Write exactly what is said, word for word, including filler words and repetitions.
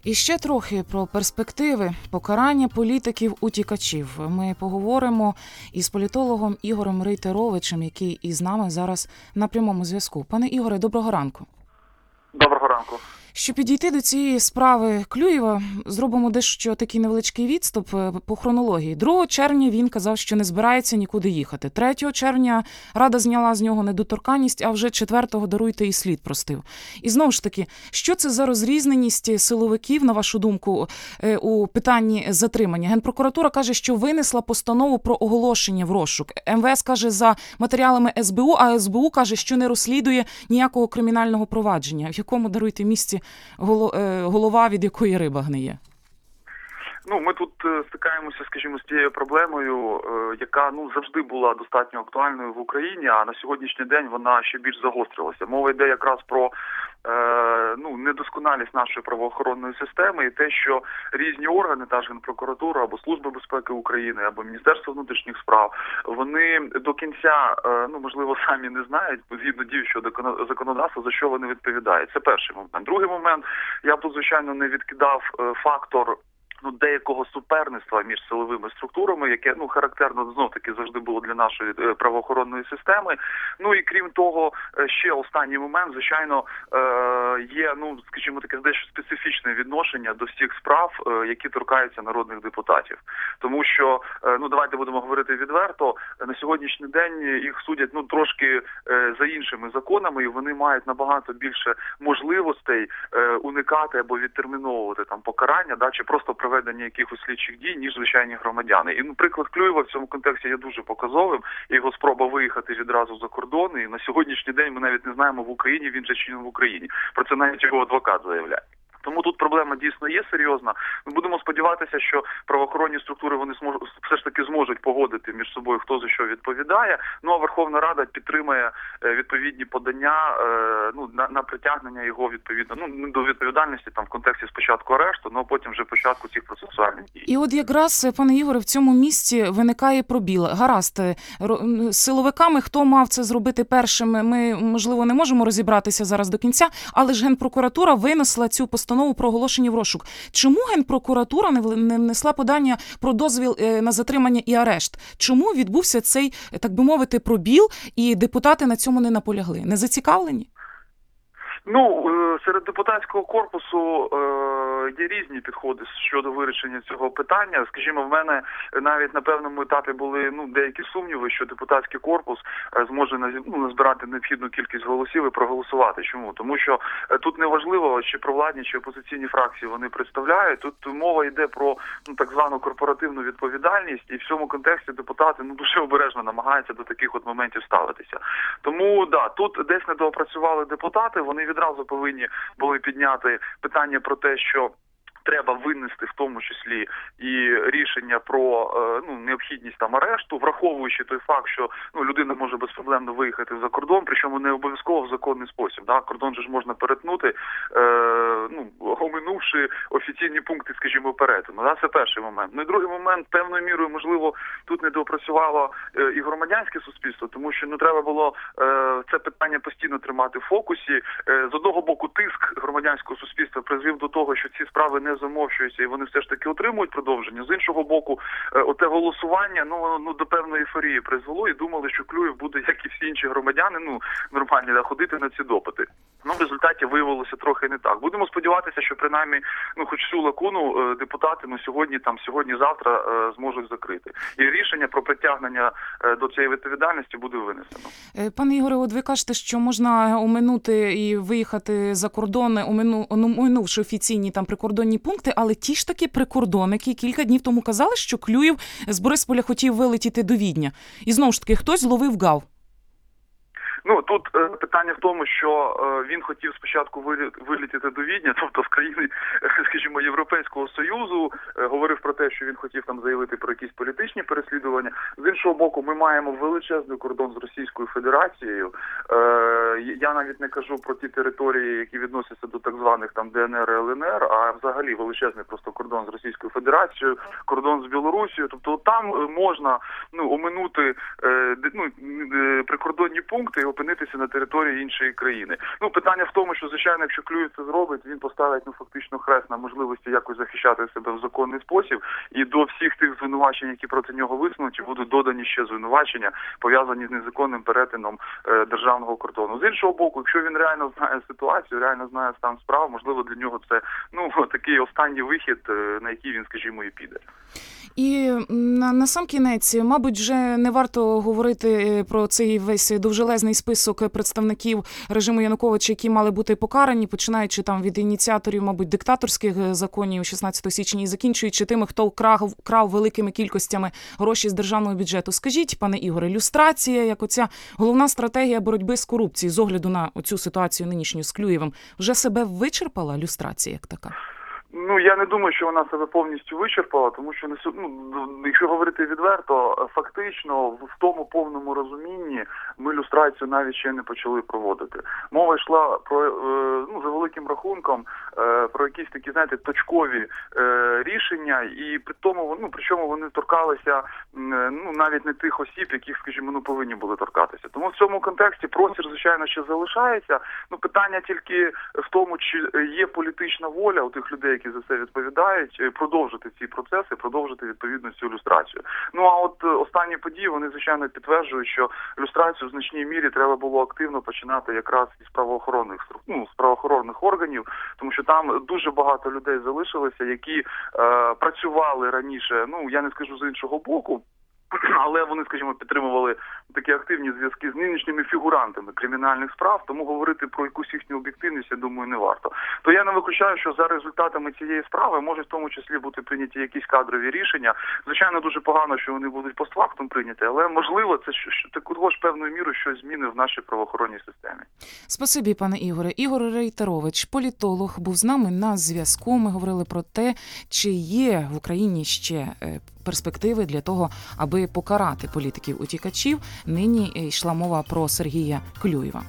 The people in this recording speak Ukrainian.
І ще трохи про перспективи покарання політиків-утікачів. Ми поговоримо із політологом Ігорем Рейтеровичем, який із нами зараз на прямому зв'язку. Пане Ігоре, доброго ранку. Доброго ранку. Щоб підійти до цієї справи Клюєва, зробимо дещо такий невеличкий відступ по хронології. другого червня він казав, що не збирається нікуди їхати. третього червня Рада зняла з нього недоторканність, а вже четвертого, даруйте, і слід простив. І знову ж таки, що це за розрізненість силовиків, на вашу думку, у питанні затримання? Генпрокуратура каже, що винесла постанову про оголошення в розшук. ем ве ес каже за матеріалами ес бе у, а ес бе у каже, що не розслідує ніякого кримінального провадження. В якому, даруйте, місці голова, від якої риба гниє? Ну, ми тут стикаємося, скажімо, з тією проблемою, яка, ну, завжди була достатньо актуальною в Україні, а на сьогоднішній день вона ще більш загострилася. Мова йде якраз про е, ну, недосконалість нашої правоохоронної системи і те, що різні органи, та ж Генпрокуратура, або Служба безпеки України, або Міністерство внутрішніх справ, вони до кінця, е, ну, можливо, самі не знають, згідно діючого законодавства, за що вони відповідають. Це перший момент. Другий момент, я б тут, звичайно, не відкидав е, фактор ну, деякого суперництва між силовими структурами, яке, ну, характерно, знов-таки, завжди було для нашої е, правоохоронної системи. Ну, і крім того, ще останній момент, звичайно, е, є, ну, скажімо таке, дещо специфічне відношення до всіх справ, е, які торкаються народних депутатів. Тому що, е, ну, давайте будемо говорити відверто, на сьогоднішній день їх судять, ну, трошки е, за іншими законами, і вони мають набагато більше можливостей е, уникати або відтерміновувати там покарання, да, чи просто проведення якихось слідчих дій, ніж звичайні громадяни. І, ну, приклад Клюєва в цьому контексті є дуже показовим. Його спроба виїхати відразу за кордон, і на сьогоднішній день ми навіть не знаємо, в Україні він же чи не в Україні. Про це навіть його адвокат заявляє. Тому тут проблема дійсно є серйозна. Ми будемо сподіватися, що правоохоронні структури вони зможуть все ж таки зможуть погодити між собою, хто за що відповідає. Ну а Верховна Рада підтримає відповідні подання ну на, на притягнення його відповідно ну до відповідальності там в контексті спочатку арешту, ну а потім вже початку цих процесуальних дій. І от якраз, пане Ігоре, в цьому місці виникає пробіл. Гаразд, силовиками, хто мав це зробити першим, ми можливо не можемо розібратися зараз до кінця, але ж Генпрокуратура винесла цю постанову Постанову про оголошення в розшук. Чому Генпрокуратура не внесла подання про дозвіл на затримання і арешт? Чому відбувся цей, так би мовити, пробіл, і депутати на цьому не наполягли? Не зацікавлені? Ну, серед депутатського корпусу є різні підходи щодо вирішення цього питання. Скажімо, в мене навіть на певному етапі були ну деякі сумніви, що депутатський корпус зможе ну, назбирати необхідну кількість голосів і проголосувати. Чому? Тому що тут не важливо, чи провладні, чи опозиційні фракції вони представляють. Тут мова йде про ну так звану корпоративну відповідальність, і в цьому контексті депутати ну дуже обережно намагаються до таких от моментів ставитися. Тому да, тут десь недоопрацювали депутати. Вони відразу повинні були підняти питання про те, що треба винести в тому числі і рішення про ну необхідність там арешту, враховуючи той факт, що ну людина може безпроблемно виїхати за кордон, причому не обов'язково в законний спосіб. Да? Кордон же ж можна перетнути, е, ну оминувши офіційні пункти, скажімо, перетину. Да? Це перший момент. Ну і другий момент, певною мірою, можливо, тут не доопрацювало е, і громадянське суспільство, тому що ну треба було е, це питання постійно тримати в фокусі. Е, з одного боку, тиск громадянського суспільства призвів до того, що ці справи не замовчуються і вони все ж таки отримують продовження. З іншого боку, оте голосування, ну воно ну, до певної ейфорії призвело і думали, що Клюєв буде, як і всі інші громадяни, ну нормальні, да, ходити на ці допити. Ну, в результаті виявилося трохи не так. Будемо сподіватися, що принаймні, ну хоч цю лакуну депутати, ну сьогодні, там, сьогодні-завтра зможуть закрити. І рішення про притягнення до цієї відповідальності буде винесено. Пане Ігоре, от ви кажете, що можна оминути і виїхати за кордон, омину, оминувши офіційні там прикордонні пункти, але ті ж таки прикордонники кілька днів тому казали, що Клюєв з Борисполя хотів вилетіти до Відня. І знову ж таки, хтось зловив гав. Ну, тут е, питання в тому, що е, він хотів спочатку вилітіти до Відня, тобто в країни, скажімо, Європейського Союзу, е, говорив про те, що він хотів там заявити про якісь політичні переслідування. З іншого боку, ми маємо величезний кордон з Російською Федерацією. Е, я навіть не кажу про ті території, які відносяться до так званих там Д Н Р і Л Н Р, а взагалі величезний просто кордон з Російською Федерацією, кордон з Білорусією. Тобто там можна ну, оминути е, ну, прикордонні пункти, опинитися на території іншої країни. Ну, питання в тому, що, звичайно, якщо Клюєв це зробить, він поставить, ну, фактично хрест на можливості якось захищати себе в законний спосіб, і до всіх тих звинувачень, які проти нього висунуті, будуть додані ще звинувачення, пов'язані з незаконним перетином е, державного кордону. З іншого боку, якщо він реально знає ситуацію, реально знає стан справ, можливо, для нього це, ну, такий останній вихід, е, на який він, скажімо, і піде. І на, на сам кінець, мабуть, вже не варто говорити про цей весь довжелезний список представників режиму Януковича, які мали бути покарані, починаючи там від ініціаторів, мабуть, диктаторських законів шістнадцятого січня і закінчуючи тими, хто крав, крав великими кількостями гроші з державного бюджету. Скажіть, пане Ігоре, люстрація, як оця головна стратегія боротьби з корупцією, з огляду на оцю ситуацію нинішню з Клюєвим, вже себе вичерпала, люстрація як така? Ну, я не думаю, що вона себе повністю вичерпала, тому що, ну, якщо говорити відверто, фактично в тому повному розумінні ми люстрацію навіть ще не почали проводити. Мова йшла про, ну, за великим рахунком, про якісь такі, знаєте, точкові рішення, і при тому, ну, причому вони торкалися, ну, навіть не тих осіб, яких, скажімо, ну, повинні були торкатися. Тому в цьому контексті простір, звичайно, ще залишається. Ну, питання тільки в тому, чи є політична воля у тих людей, які за це відповідають, продовжити ці процеси, продовжити відповідно цю люстрацію. Ну, а от останні події, вони, звичайно, підтверджують, що люстрацію в значній мірі треба було активно починати якраз із правоохоронних, ну, з правоохоронних органів, тому що там дуже багато людей залишилося, які е, працювали раніше, ну, я не скажу з іншого боку, але вони, скажімо, підтримували такі активні зв'язки з нинішніми фігурантами кримінальних справ, тому говорити про якусь їхню об'єктивність, я думаю, не варто. То я не виключаю, що за результатами цієї справи можуть в тому числі бути прийняті якісь кадрові рішення. Звичайно, дуже погано, що вони будуть постфактум прийняті, але можливо це також певною мірою щось зміни в нашій правоохоронній системі. Спасибі, пане Ігоре. Ігор Рейтерович, політолог, був з нами на зв'язку. Ми говорили про те, чи є в Україні ще перспективи для того, аби покарати політиків-утікачів. Нині йшла мова про Сергія Клюєва.